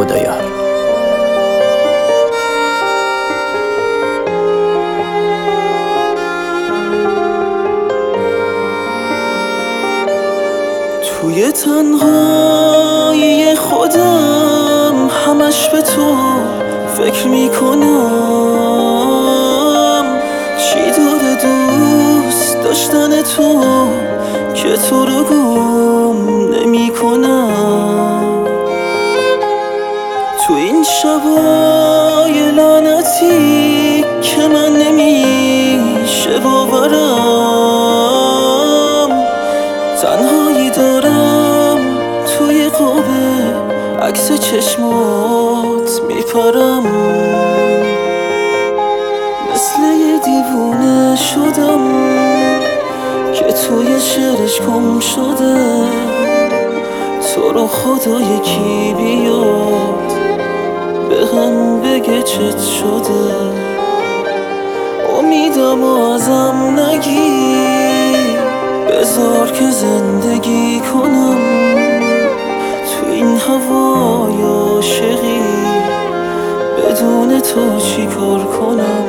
خدایا. توی تنهایی خودم همش به تو فکر میکنم، چی داره دوست داشتن تو که تو رو گم نمیکنم. تو این شبای لعنتی که من نمیشه باورم، تنهایی دارم توی قابه عکس چشمات میپرم. مثل یه دیوونه شدم که توی شعرش گم شده. تو رو خدا یکی بیاد به هم بگه چت شده. امیدم ازم نگیر، بذار که زندگی کنم تو این هوای عاشقی. بدون تو چی کار کنم؟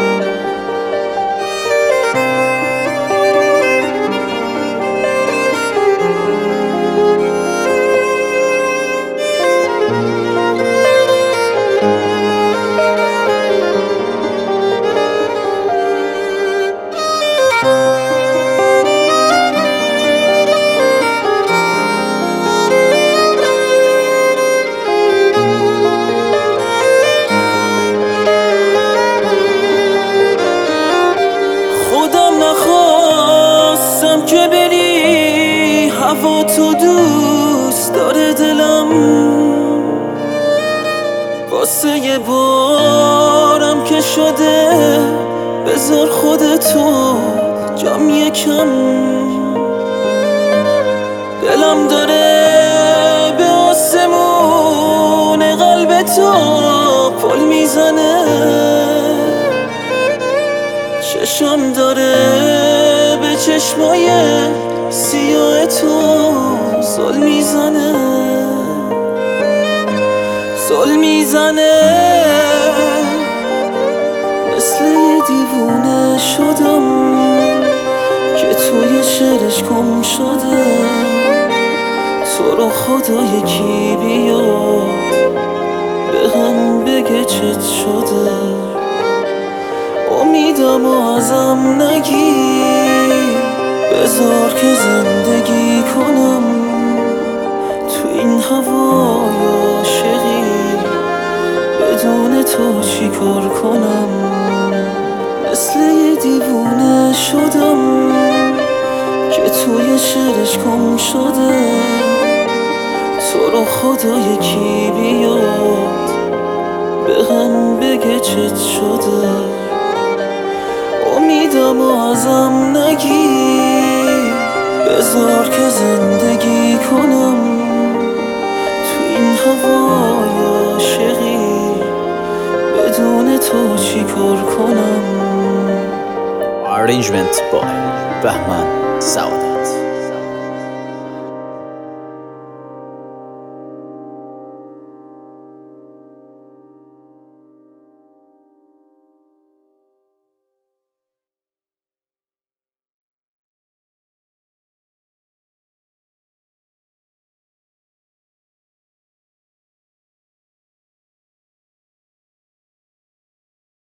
نخواستم که بری، هوا تو دوست داره دلم. واسه یه بارم که شده بذار خودتو جام یکم. دلم داره به آسمون قلب تو پل میزنه. چشم داره به چشمای سیاه تو زل میزنه، زل میزنه. مثل یه دیوونه شدم که توی شعرش گم شده. تو رو خدا یکی بیاد به هم بگه چت شده. امیدم ازم نگیر، بذار که زندگی کنم تو این هوای عاشقی. بدون تو چی کار کنم؟ مثل یه دیوونه شدم که توی شعرش گم شده. تو رو خدا یکی بیاد به هم بگه چت شده. امیدم ازم نگیر، بذار که زندگی کنم تو این هوای عاشقی. بدون تو چی کار کنم؟ Arrangement by بهمن سعادت.